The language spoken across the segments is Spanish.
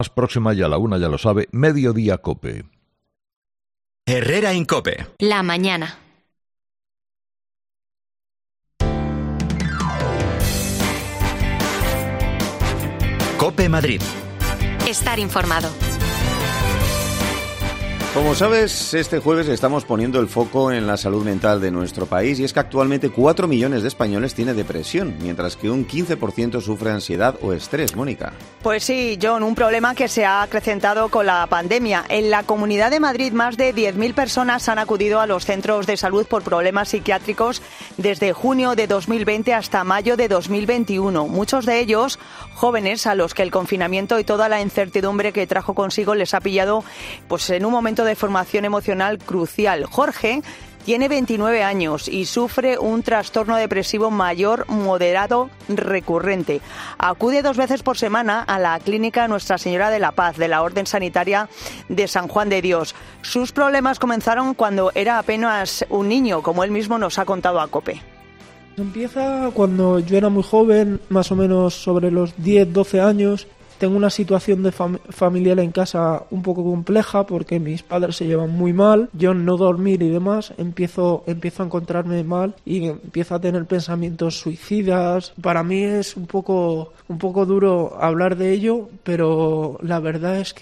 Más próxima y a la 1 ya lo sabe, Mediodía Cope. Herrera Incope. La mañana. Cope Madrid. Estar informado. Como sabes, este jueves estamos poniendo el foco en la salud mental de nuestro país y es que actualmente 4 millones de españoles tienen depresión, mientras que un 15% sufre ansiedad o estrés. Mónica. Pues sí, John, un problema que se ha acrecentado con la pandemia. En la Comunidad de Madrid, más de 10.000 personas han acudido a los centros de salud por problemas psiquiátricos desde junio de 2020 hasta mayo de 2021. Muchos de ellos jóvenes a los que el confinamiento y toda la incertidumbre que trajo consigo les ha pillado pues en un momento de formación emocional crucial. Jorge tiene 29 años y sufre un trastorno depresivo mayor moderado recurrente. Acude 2 veces por semana a la clínica Nuestra Señora de la Paz de la Orden Sanitaria de San Juan de Dios. Sus problemas comenzaron cuando era apenas un niño, como él mismo nos ha contado a COPE. Empieza cuando yo era muy joven, más o menos sobre los 10-12 años. Tengo una situación de familiar en casa un poco compleja porque mis padres se llevan muy mal. Yo no dormir y demás, empiezo a encontrarme mal y empiezo a tener pensamientos suicidas. Para mí es un poco duro hablar de ello, pero la verdad es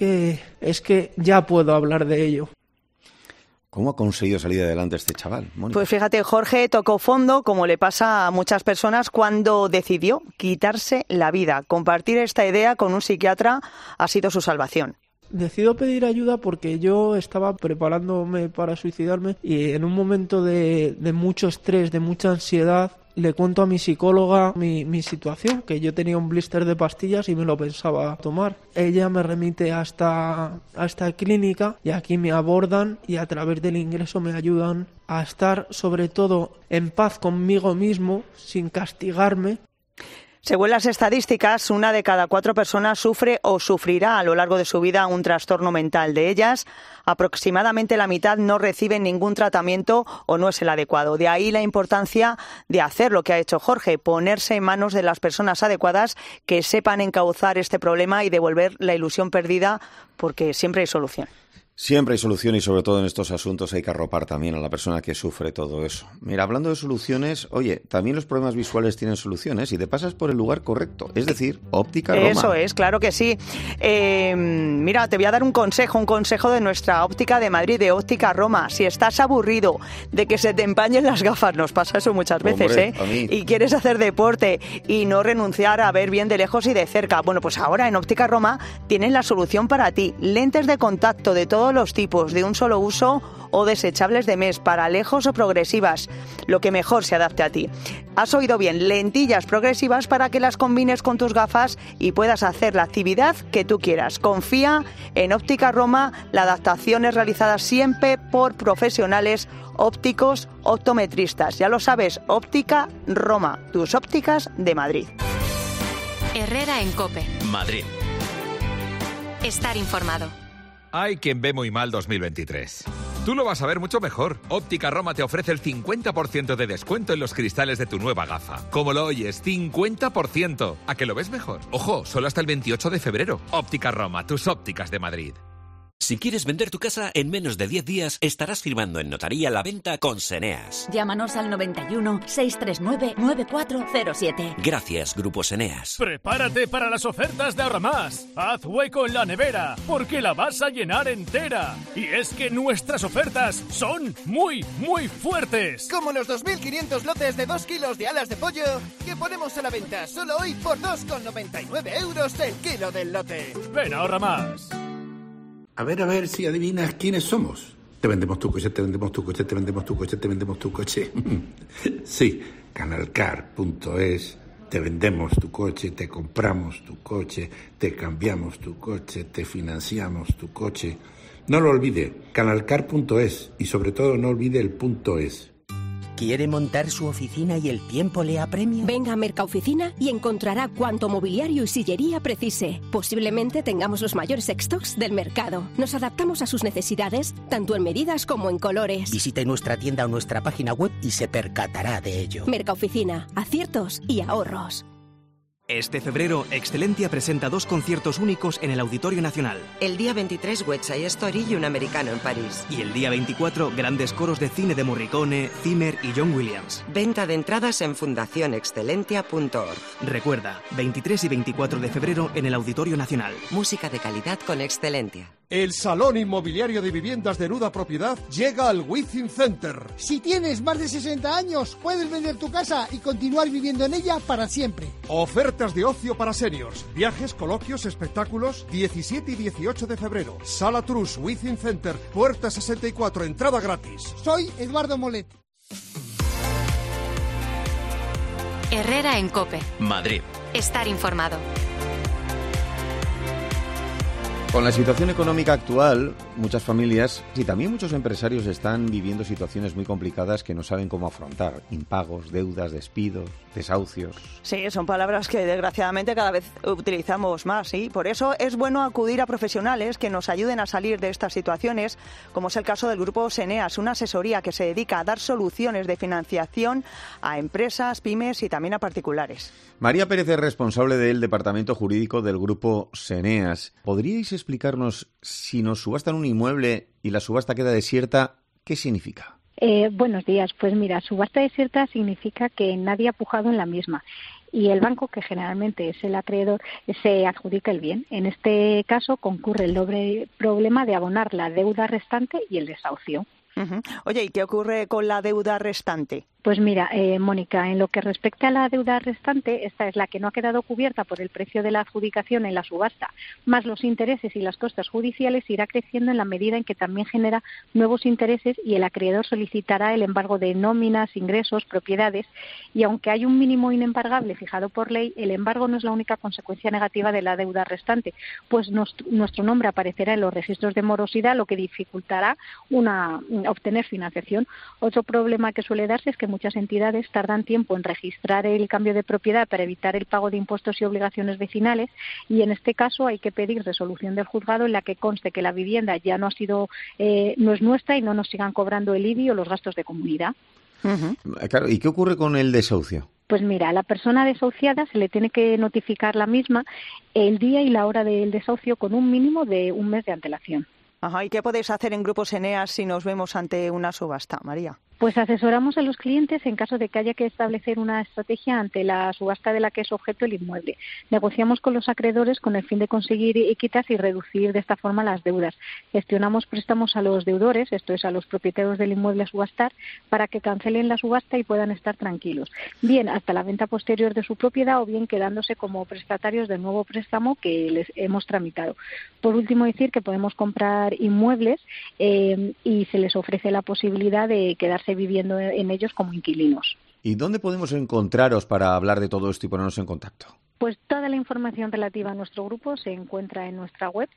que ya puedo hablar de ello. ¿Cómo ha conseguido salir adelante este chaval, Mónica? Pues fíjate, Jorge tocó fondo, como le pasa a muchas personas, cuando decidió quitarse la vida. Compartir esta idea con un psiquiatra ha sido su salvación. Decido pedir ayuda porque yo estaba preparándome para suicidarme y en un momento de mucho estrés, de mucha ansiedad, le cuento a mi psicóloga mi situación, que yo tenía un blister de pastillas y me lo pensaba tomar. Ella me remite a esta clínica y aquí me abordan y a través del ingreso me ayudan a estar sobre todo en paz conmigo mismo, sin castigarme. Según las estadísticas, 1 de cada 4 personas sufre o sufrirá a lo largo de su vida un trastorno mental. De ellas, aproximadamente la mitad no reciben ningún tratamiento o no es el adecuado. De ahí la importancia de hacer lo que ha hecho Jorge, ponerse en manos de las personas adecuadas que sepan encauzar este problema y devolver la ilusión perdida, porque siempre hay solución. Siempre hay solución y sobre todo en estos asuntos hay que arropar también a la persona que sufre todo eso. Mira, hablando de soluciones, oye, también los problemas visuales tienen soluciones y te pasas por el lugar correcto, es decir, Óptica Roma. Eso es, claro que sí. Mira, te voy a dar un consejo de nuestra Óptica de Madrid, de Óptica Roma. Si estás aburrido de que se te empañen las gafas, nos pasa eso muchas veces, Hombre, y quieres hacer deporte y no renunciar a ver bien de lejos y de cerca, bueno, pues ahora en Óptica Roma tienen la solución para ti. Lentes de contacto de todos los tipos, de un solo uso o desechables de mes, para lejos o progresivas, lo que mejor se adapte a ti. Has oído bien, lentillas progresivas para que las combines con tus gafas y puedas hacer la actividad que tú quieras. Confía en Óptica Roma, la adaptación es realizada siempre por profesionales ópticos optometristas. Ya lo sabes, Óptica Roma, tus ópticas de Madrid. Herrera en COPE. Madrid. Estar informado. Hay quien ve muy mal 2023. Tú lo vas a ver mucho mejor. Óptica Roma te ofrece el 50% de descuento en los cristales de tu nueva gafa. ¿Cómo lo oyes? 50%. ¿A que lo ves mejor? Ojo, solo hasta el 28 de febrero. Óptica Roma, tus ópticas de Madrid. Si quieres vender tu casa, en menos de 10 días estarás firmando en notaría la venta con Seneas. Llámanos al 91 639 9407. Gracias, Grupo Seneas. Prepárate para las ofertas de Ahorramás. Haz hueco en la nevera, porque la vas a llenar entera. Y es que nuestras ofertas son muy, muy fuertes. Como los 2.500 lotes de 2 kilos de alas de pollo que ponemos a la venta solo hoy por 2,99 euros el kilo del lote. Ven a Ahorramás. A ver si adivinas quiénes somos. Te vendemos tu coche, te vendemos tu coche, te vendemos tu coche, te vendemos tu coche. Sí, Canalcar.es. Te vendemos tu coche, te compramos tu coche, te cambiamos tu coche, te financiamos tu coche. No lo olvide, Canalcar.es y sobre todo no olvide el .es. ¿Quiere montar su oficina y el tiempo le apremia? Venga a Mercaoficina y encontrará cuanto mobiliario y sillería precise. Posiblemente tengamos los mayores stocks del mercado. Nos adaptamos a sus necesidades, tanto en medidas como en colores. Visite nuestra tienda o nuestra página web y se percatará de ello. Mercaoficina, aciertos y ahorros. Este febrero, Excelentia presenta 2 conciertos únicos en el Auditorio Nacional. El día 23, West Side Story y Un americano en París. Y el día 24, grandes coros de cine de Morricone, Zimmer y John Williams. Venta de entradas en fundacionexcelentia.org. Recuerda, 23 y 24 de febrero en el Auditorio Nacional. Música de calidad con Excelentia. El Salón Inmobiliario de Viviendas de Nuda Propiedad llega al Within Center. Si tienes más de 60 años, puedes vender tu casa y continuar viviendo en ella para siempre. Ofertas de ocio para seniors, viajes, coloquios, espectáculos, 17 y 18 de febrero. Sala Trus, Within Center, puerta 64, entrada gratis. Soy Eduardo Molet. Herrera en COPE. Madrid. Estar informado. Con la situación económica actual, muchas familias y también muchos empresarios están viviendo situaciones muy complicadas que no saben cómo afrontar. Impagos, deudas, despidos, desahucios. Sí, son palabras que desgraciadamente cada vez utilizamos más, ¿sí? Por eso es bueno acudir a profesionales que nos ayuden a salir de estas situaciones, como es el caso del Grupo Seneas, una asesoría que se dedica a dar soluciones de financiación a empresas, pymes y también a particulares. María Pérez es responsable del Departamento Jurídico del Grupo Seneas. ¿Podríais explicarnos, si nos subastan un inmueble y la subasta queda desierta, qué significa? Buenos días. Pues mira, subasta desierta significa que nadie ha pujado en la misma y el banco, que generalmente es el acreedor, se adjudica el bien. En este caso concurre el doble problema de abonar la deuda restante y el desahucio. Uh-huh. Oye, ¿y qué ocurre con la deuda restante? Pues mira, Mónica, en lo que respecta a la deuda restante, esta es la que no ha quedado cubierta por el precio de la adjudicación en la subasta, más los intereses y las costas judiciales, irá creciendo en la medida en que también genera nuevos intereses y el acreedor solicitará el embargo de nóminas, ingresos, propiedades, y aunque hay un mínimo inembargable fijado por ley, el embargo no es la única consecuencia negativa de la deuda restante, pues nuestro nombre aparecerá en los registros de morosidad, lo que dificultará obtener financiación. Otro problema que suele darse es que muchas entidades tardan tiempo en registrar el cambio de propiedad para evitar el pago de impuestos y obligaciones vecinales, y en este caso hay que pedir resolución del juzgado en la que conste que la vivienda ya no es nuestra y no nos sigan cobrando el IBI o los gastos de comunidad. Uh-huh. Claro, ¿y qué ocurre con el desahucio? Pues mira, a la persona desahuciada se le tiene que notificar la misma el día y la hora del desahucio con un mínimo de un mes de antelación. Ajá, ¿y qué podéis hacer en Grupo Seneas si nos vemos ante una subasta, María? Pues asesoramos a los clientes en caso de que haya que establecer una estrategia ante la subasta de la que es objeto el inmueble. Negociamos con los acreedores con el fin de conseguir equitas y reducir de esta forma las deudas. Gestionamos préstamos a los deudores, esto es a los propietarios del inmueble a subastar, para que cancelen la subasta y puedan estar tranquilos, bien hasta la venta posterior de su propiedad o bien quedándose como prestatarios del nuevo préstamo que les hemos tramitado. Por último, decir que podemos comprar inmuebles y se les ofrece la posibilidad de quedarse viviendo en ellos como inquilinos. ¿Y dónde podemos encontraros para hablar de todo esto y ponernos en contacto? Pues toda la información relativa a nuestro grupo se encuentra en nuestra web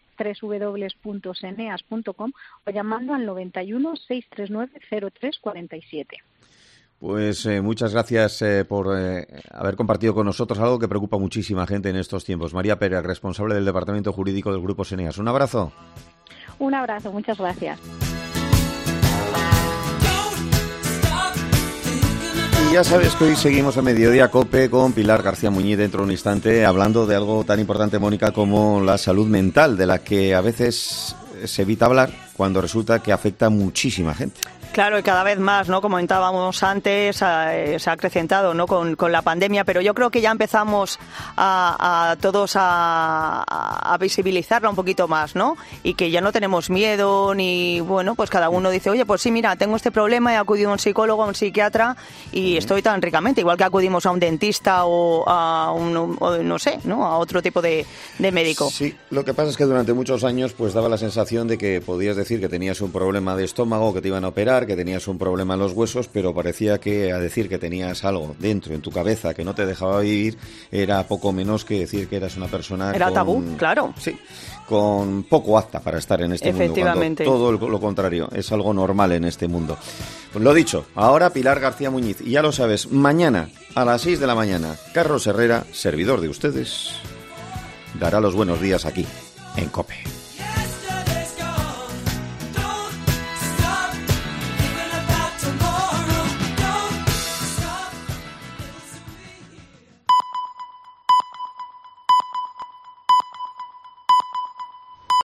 www.seneas.com o llamando al 91 639 0347. Pues muchas gracias por haber compartido con nosotros algo que preocupa a muchísima gente en estos tiempos. María Pérez, responsable del Departamento Jurídico del Grupo Seneas. Un abrazo. Un abrazo, muchas gracias. Y ya sabes que hoy seguimos a Mediodía COPE con Pilar García Muñiz dentro de un instante, hablando de algo tan importante, Mónica, como la salud mental, de la que a veces se evita hablar cuando resulta que afecta a muchísima gente. Claro, y cada vez más, ¿no? Como comentábamos antes, se ha acrecentado, ¿no? Con la pandemia, pero yo creo que ya empezamos a todos a visibilizarla un poquito más, ¿no? Y que ya no tenemos miedo ni, bueno, pues cada uno dice, oye, pues sí, mira, tengo este problema, he acudido a un psicólogo, a un psiquiatra y estoy tan ricamente, igual que acudimos a un dentista o no sé, ¿no? A otro tipo de médico. Sí, lo que pasa es que durante muchos años pues daba la sensación de que podías decir que tenías un problema de estómago, que te iban a operar, que tenías un problema en los huesos, pero parecía que a decir que tenías algo dentro, en tu cabeza, que no te dejaba vivir, era poco menos que decir que eras una persona Era tabú, claro. Sí, con poco apta para estar en este mundo. Efectivamente. Todo lo contrario, es algo normal en este mundo. Pues lo dicho, ahora Pilar García Muñiz, y ya lo sabes, mañana a las 6 de la mañana, Carlos Herrera, servidor de ustedes, dará los buenos días aquí, en COPE.